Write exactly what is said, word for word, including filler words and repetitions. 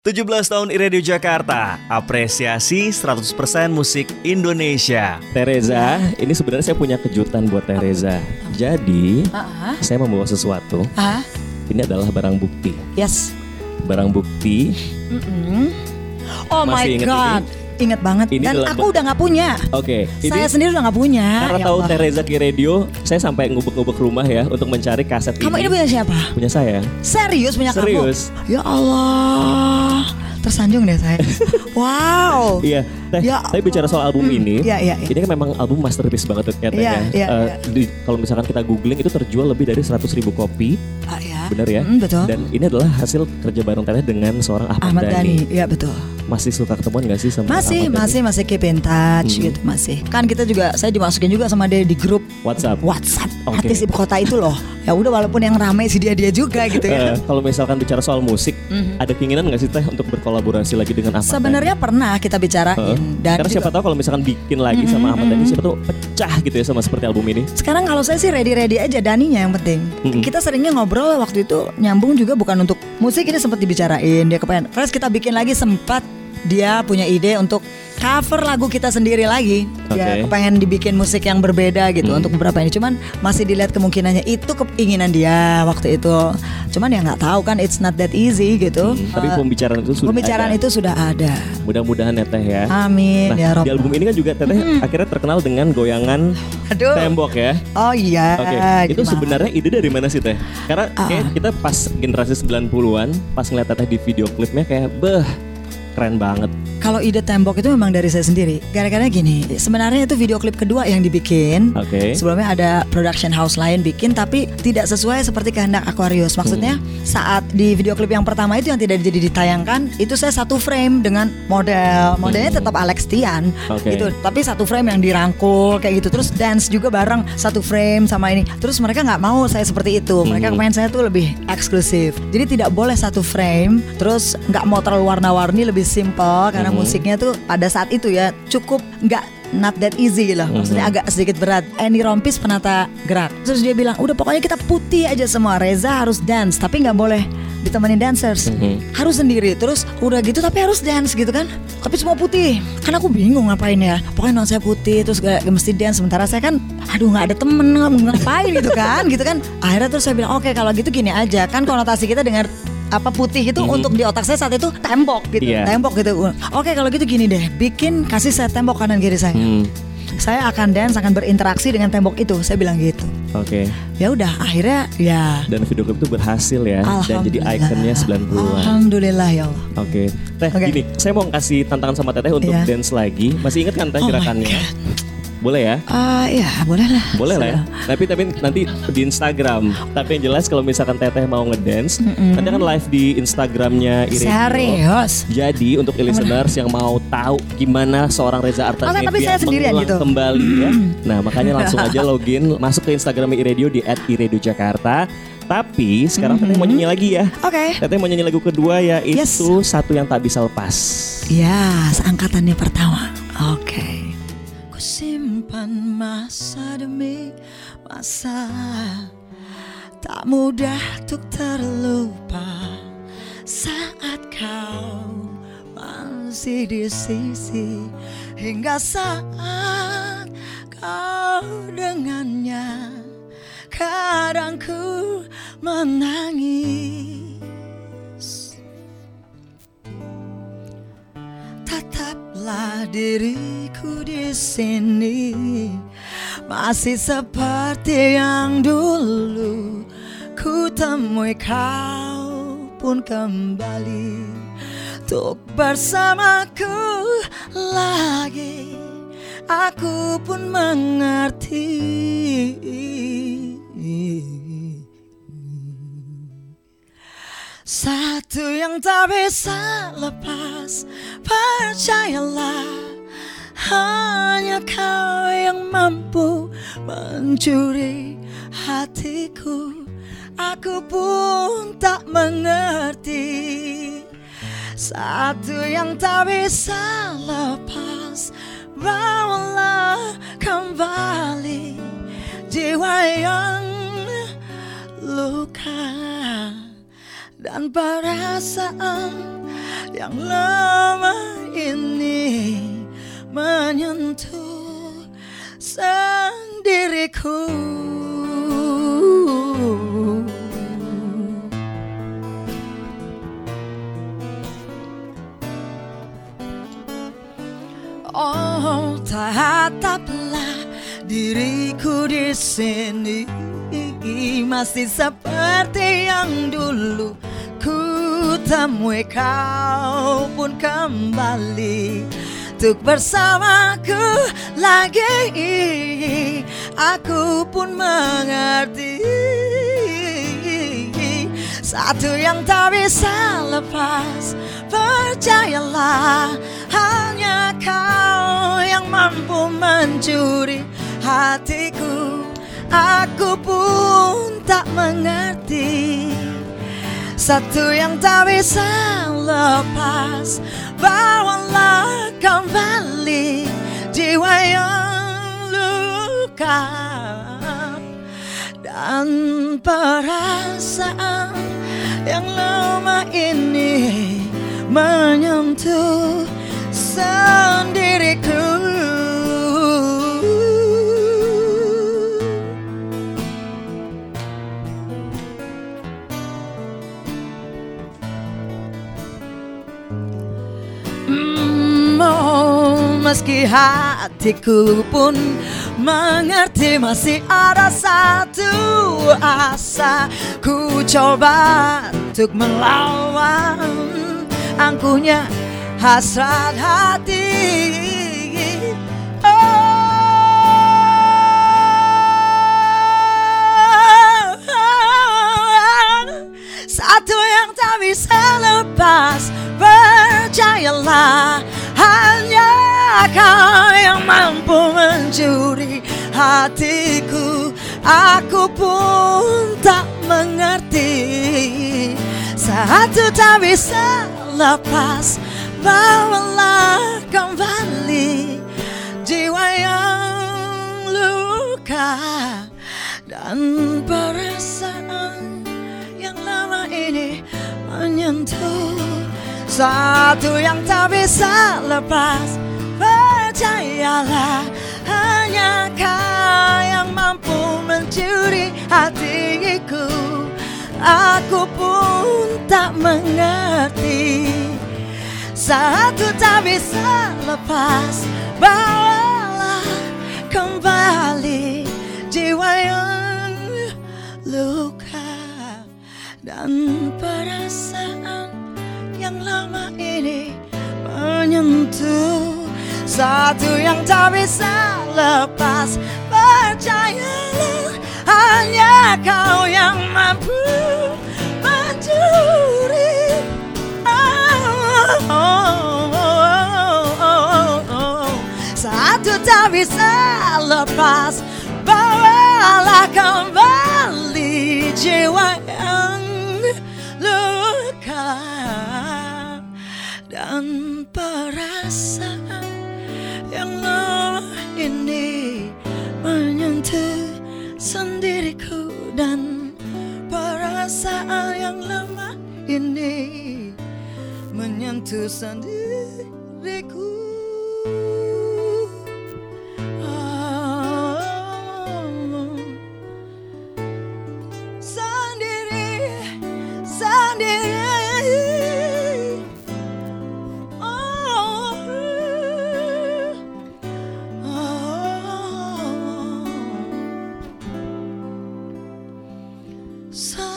tujuh belas tahun iRadio Jakarta, apresiasi seratus persen musik Indonesia. Tereza, ini sebenarnya saya punya kejutan buat Tereza. Jadi, uh-huh. saya membawa sesuatu. Uh-huh. Ini adalah barang bukti. Yes. Barang bukti. Mm-mm. Oh Masih my God. Ini? Ingat banget. Ini dan aku ber- udah gak punya. Oke. Okay, saya sendiri udah gak punya. Karena ya tahu Allah. Tereza Ki Radio, saya sampai ngubek-ngubek rumah ya untuk mencari kaset kamu ini. Kamu ini punya siapa? Punya saya. Serius punya Serius. kamu? Ya Allah. Tersanjung deh saya. Wow. Iya. Teh, ya, tapi bicara soal album hmm, ini, ya, ya, ya. ini kan memang album masterpiece banget ya, Teh. Ya, ya, uh, ya. Kalau misalkan kita googling itu terjual lebih dari seratus ribu kopi. Ah, ya. Benar ya? Mm, betul. Dan ini adalah hasil kerja bareng Teteh dengan seorang Ahmad, Ahmad Dhani. Dhani. Iya betul. Masih suka ketemuan gak sih sama masih, Ahmad masih, Dhani? masih keep in touch hmm. gitu masih. Kan kita juga, saya dimasukin juga sama dia di grup WhatsApp. WhatsApp. Okay. Artis ibu kota itu loh. Ya udah walaupun yang ramai sih dia dia juga gitu ya. Uh, kalau misalkan bicara soal musik, mm-hmm. ada keinginan nggak sih Teh untuk berkolaborasi lagi dengan Ahmad Dhani? Sebenarnya pernah kita bicarain. Uh, dan karena juga, siapa tahu kalau misalkan bikin lagi mm-hmm, sama Ahmad Dhani, siapa tahu pecah gitu ya sama seperti album ini. Sekarang kalau saya sih ready-ready aja, Dhaninya yang penting. Mm-hmm. Kita seringnya ngobrol waktu itu nyambung juga bukan untuk musik, ini sempat dibicarain. Dia kepengen. Terus kita bikin lagi sempat dia punya ide untuk cover lagu kita sendiri lagi. Dia okay. kepengen dibikin musik yang berbeda gitu hmm. untuk beberapa ini. Cuman masih dilihat kemungkinannya, itu keinginan dia waktu itu. Cuman ya nggak tahu kan, it's not that easy gitu. Hmm. Tapi pembicaraan itu sudah pembicaraan ada. itu sudah ada. Mudah-mudahan ya Teh ya. Amin. Nah, ya Rob. Di album ini kan juga Teteh hmm. akhirnya terkenal dengan goyangan Aduh. tembok ya. Oh iya. Oke. Okay. Itu sebenarnya ide dari mana sih Teh? Karena uh. kayak kita pas generasi sembilan puluhan, pas ngeliat Teteh di video klipnya kayak beh, keren banget. Kalau ide tembok itu memang dari saya sendiri. Gara-gara gini, sebenarnya itu video klip kedua yang dibikin. Okay. Sebelumnya ada production house lain bikin, tapi tidak sesuai seperti kehendak Aquarius. Maksudnya hmm. saat di video klip yang pertama itu yang tidak jadi ditayangkan, itu saya satu frame dengan model. Modelnya hmm. tetap Alex Tian okay. gitu, tapi satu frame yang dirangkul kayak gitu. Terus dance juga bareng satu frame sama ini. Terus mereka nggak mau saya seperti itu. Mereka hmm. kepengen saya tuh lebih eksklusif. Jadi tidak boleh satu frame. Terus nggak mau terlalu warna-warni, lebih simple karena hmm. musiknya tuh pada saat itu ya cukup nggak not that easy lah, maksudnya mm-hmm. agak sedikit berat. Andy Rompis penata gerak, terus dia bilang udah pokoknya kita putih aja semua. Reza harus dance tapi nggak boleh ditemenin dancers, mm-hmm. harus sendiri. Terus udah gitu tapi harus dance gitu kan, tapi semua putih. Kan aku bingung ngapain ya, pokoknya non saya putih terus gak, gak mesti dance. Sementara saya kan aduh nggak ada temen ngapain gitu kan gitu kan. Akhirnya terus saya bilang oke okay, kalau gitu gini aja, kan konotasi kita dengar apa putih itu mm-hmm. untuk di otak saya saat itu tembok gitu, yeah. tembok gitu. Oke kalau gitu gini deh, bikin kasih saya tembok kanan kiri saya. Mm. Saya akan dance, akan berinteraksi dengan tembok itu, saya bilang gitu. Oke. Okay. Ya udah akhirnya ya. Dan video klip itu berhasil ya, dan jadi ikonnya sembilan puluhan. Alhamdulillah ya Allah. Oke. Okay. Teh okay. gini, saya mau kasih tantangan sama Teteh untuk yeah. dance lagi. Masih ingat kan Teh oh gerakannya? Boleh ya? Uh, ya boleh lah. Boleh lah ya. Tapi tapi nanti di Instagram. Tapi yang jelas kalau misalkan Teteh mau ngedance, mm-hmm. nanti kan live di Instagramnya iRadio. Serius? Jadi untuk listeners yang mau tahu gimana seorang Reza Artamevia oh, mengulang gitu. kembali ya. Nah makanya langsung aja login masuk ke Instagramnya iRadio di et iRadio Jakarta. Tapi sekarang mm-hmm. Teteh mau nyanyi lagi ya. Oke. Okay. Teteh mau nyanyi lagu kedua yaitu yes. Satu Yang Tak Bisa Lepas. Ya, seangkatannya pertama. Oke. Okay. Simpan masa demi masa, tak mudah untuk terlupa saat kau masih di sisi, hingga saat kau dengannya kadang ku menangis. Tetaplah diriku di sini, masih seperti yang dulu ku temui kau pun kembali untuk bersamaku lagi. Aku pun mengerti satu yang tak bisa lepas, percayalah, hanya kau yang mampu mencuri hatiku. Aku pun tak mengerti, satu yang tak bisa lepas, bawalah kembali jiwa yang luka dan perasaan yang lama ini menyentuh sendiriku. Oh, tataplah diriku di sini, masih seperti yang dulu ku temui. Kau pun kembali untuk bersamaku lagi. Aku pun mengerti satu yang tak bisa lepas. Percayalah, hanya kau yang mampu mencuri hatiku. Aku pun tak mengerti satu yang tak bisa lepas. Bawalah kembali jiwa yang luka dan perasaan yang lama ini menyentuh sendiriku. Mm, oh, meski hatiku pun mengerti, masih ada satu asa. Ku coba untuk melawan angkuhnya hasrat hati. Oh, satu yang tak bisa lepas. Percayalah, hanya kau yang mampu mencuri hatiku. Aku pun tak mengerti satu tak bisa lepas. Bawalah kembali jiwa yang luka dan perasaan yang lama ini menyentuh satu yang tak bisa lepas. Percayalah, hanya kau yang mampu mencuri hatiku. Aku pun tak mengerti satu tak bisa lepas. Bawalah kembali jiwa yang luka dan perasaan yang lama ini menyentuh satu yang tak bisa lepas. Percayalah, hanya kau yang mampu mencuri. Oh, oh, oh, oh, oh. Satu tak bisa lepas. Bawalah kembali jiwa yang luka dan perasaan yang lama ini menyentuh sendiriku. Dan perasaan yang lama ini menyentuh sendiriku. Oh, sendiri, sendiri. So